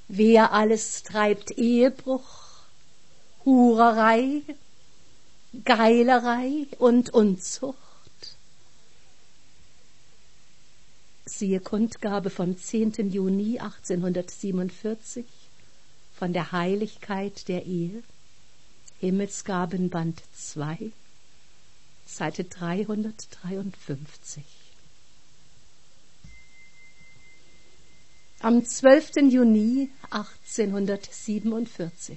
Wer alles treibt Ehebruch, Hurerei, Geilerei und Unzucht? Siehe Kundgabe vom 10. Juni 1847 von der Heiligkeit der Ehe, Himmelsgaben Band 2, Seite 353. Am 12. Juni 1847.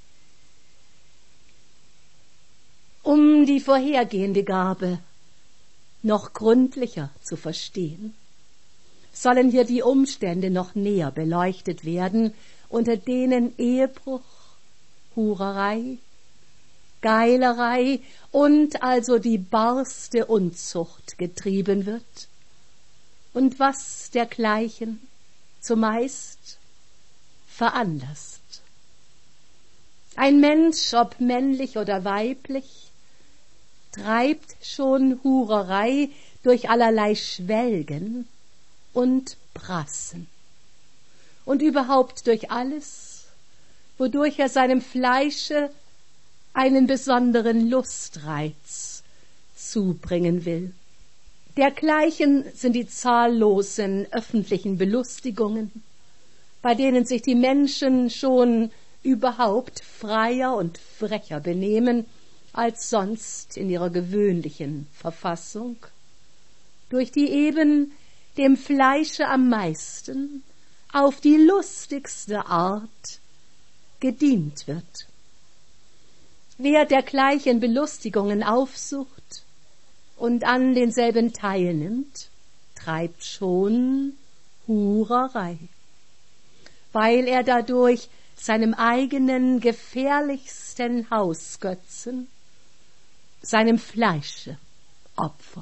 Um die vorhergehende Gabe noch gründlicher zu verstehen, sollen hier die Umstände noch näher beleuchtet werden, unter denen Ehebruch, Hurerei, Geilerei und also die barste Unzucht getrieben wird und was dergleichen zumeist veranlasst. Ein Mensch, ob männlich oder weiblich, treibt schon Hurerei durch allerlei Schwelgen und Prassen und überhaupt durch alles, wodurch er seinem Fleische einen besonderen Lustreiz zubringen will. Dergleichen sind die zahllosen öffentlichen Belustigungen, bei denen sich die Menschen schon überhaupt freier und frecher benehmen als sonst in ihrer gewöhnlichen Verfassung, durch die eben dem Fleische am meisten auf die lustigste Art gedient wird. Wer dergleichen Belustigungen aufsucht und an denselben teilnimmt, treibt schon Hurerei, weil er dadurch seinem eigenen gefährlichsten Hausgötzen, seinem Fleische, opfert.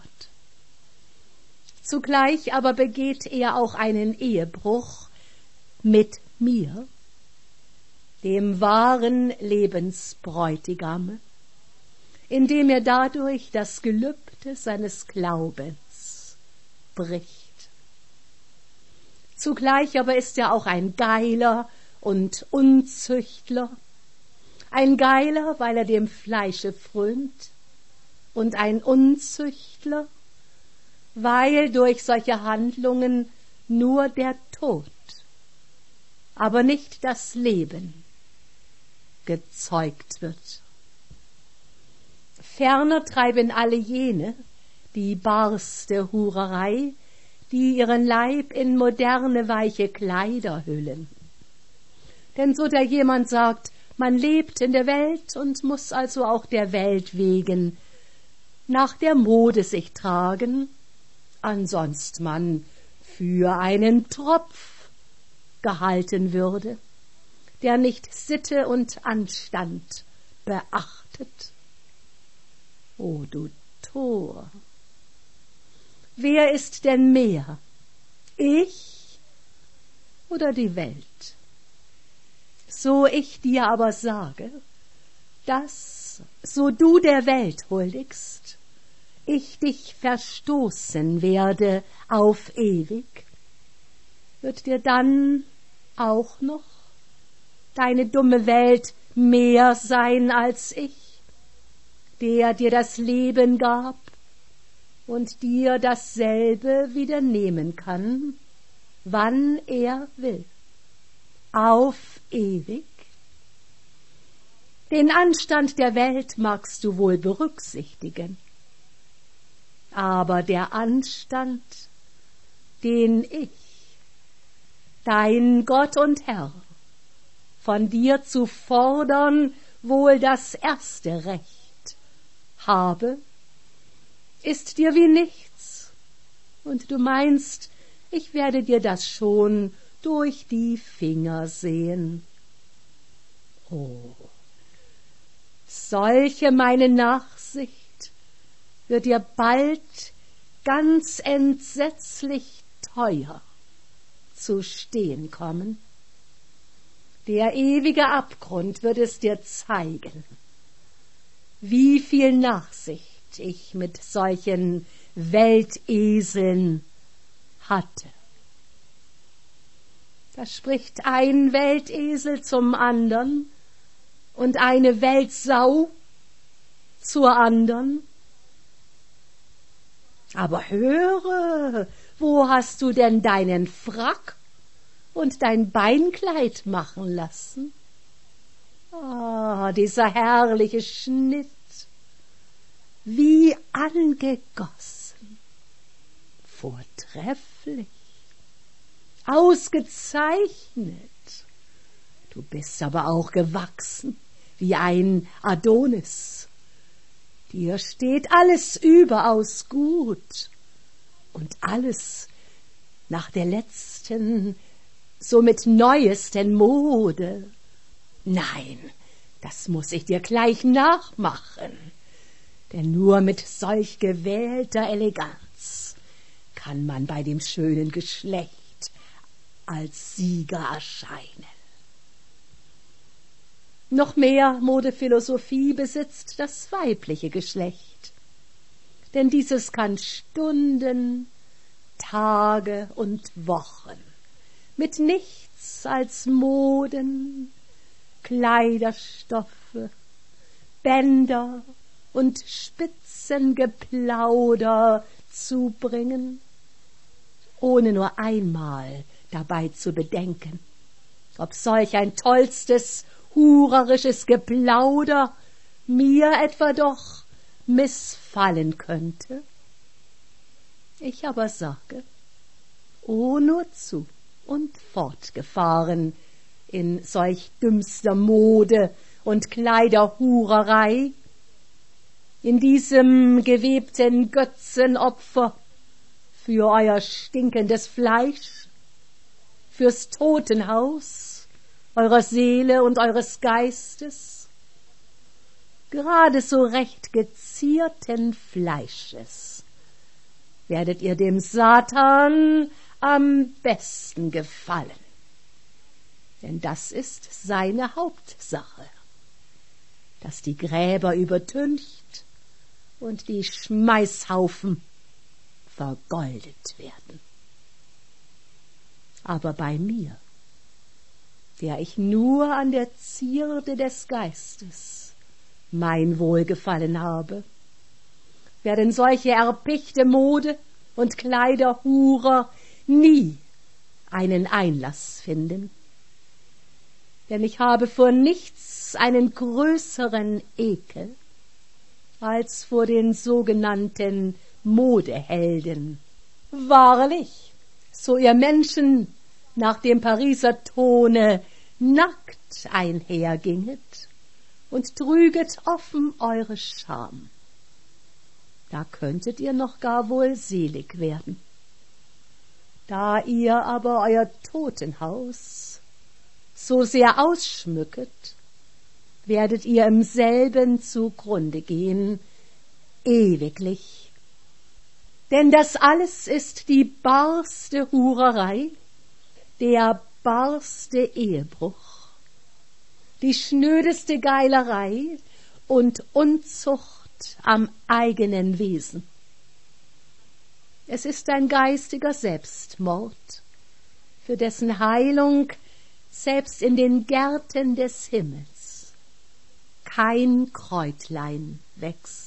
Zugleich aber begeht er auch einen Ehebruch mit mir, dem wahren Lebensbräutigame, indem er dadurch das Gelübde seines Glaubens bricht. Zugleich aber ist er auch ein Geiler und Unzüchtler, ein Geiler, weil er dem Fleische frönt, und ein Unzüchtler, weil durch solche Handlungen nur der Tod, aber nicht das Leben gezeugt wird. Ferner treiben alle jene die barste Hurerei, die ihren Leib in moderne, weiche Kleider hüllen. Denn so da jemand sagt, man lebt in der Welt und muss also auch der Welt wegen nach der Mode sich tragen, ansonst man für einen Tropf gehalten würde, der nicht Sitte und Anstand beachtet. O du Tor! Wer ist denn mehr, ich oder die Welt? So ich dir aber sage, dass, so du der Welt huldigst, ich dich verstoßen werde auf ewig, wird dir dann auch noch deine dumme Welt mehr sein als ich, der dir das Leben gab und dir dasselbe wieder nehmen kann, wann er will, auf ewig? Den Anstand der Welt magst du wohl berücksichtigen, aber der Anstand, den ich, dein Gott und Herr, von dir zu fordern wohl das erste Recht habe, ist dir wie nichts, und du meinst, ich werde dir das schon durch die Finger sehen. Oh, solche meine Nachsicht wird dir bald ganz entsetzlich teuer zu stehen kommen. Der ewige Abgrund wird es dir zeigen, wie viel Nachsicht ich mit solchen Welteseln hatte. Da spricht ein Weltesel zum andern und eine Weltsau zur andern. Aber höre, wo hast du denn deinen Frack und dein Beinkleid machen lassen? Ah, dieser herrliche Schnitt, wie angegossen, vortrefflich, ausgezeichnet. Du bist aber auch gewachsen wie ein Adonis. Dir steht alles überaus gut und alles nach der letzten, somit neuesten Mode. Nein, das muß ich dir gleich nachmachen, denn nur mit solch gewählter Eleganz kann man bei dem schönen Geschlecht als Sieger erscheinen. Noch mehr Modephilosophie besitzt das weibliche Geschlecht, denn dieses kann Stunden, Tage und Wochen mit nichts als Moden, Kleiderstoffe, Bänder und Spitzengeplauder zubringen, ohne nur einmal dabei zu bedenken, ob solch ein tollstes hurerisches Geplauder mir etwa doch missfallen könnte. Ich aber sage, o nur zu und fortgefahren in solch dümmster Mode und Kleiderhurerei, in diesem gewebten Götzenopfer für euer stinkendes Fleisch, fürs Totenhaus eurer Seele und eures Geistes, gerade so recht gezierten Fleisches, werdet ihr dem Satan am besten gefallen. Denn das ist seine Hauptsache, dass die Gräber übertüncht und die Schmeißhaufen vergoldet werden. Aber bei mir, der ich nur an der Zierde des Geistes mein Wohlgefallen habe, werden solche erpichte Mode- und Kleiderhurer nie einen Einlass finden. Denn ich habe vor nichts einen größeren Ekel als vor den sogenannten Modehelden. Wahrlich, so ihr Menschen nach dem Pariser Tone nackt einherginget und trüget offen eure Scham, da könntet ihr noch gar wohl selig werden. Da ihr aber euer Totenhaus so sehr ausschmücket, werdet ihr im selben zugrunde gehen, ewiglich. Denn das alles ist die barste Hurerei, der barste Ehebruch, die schnödeste Geilerei und Unzucht am eigenen Wesen. Es ist ein geistiger Selbstmord, für dessen Heilung selbst in den Gärten des Himmels kein Kräutlein wächst.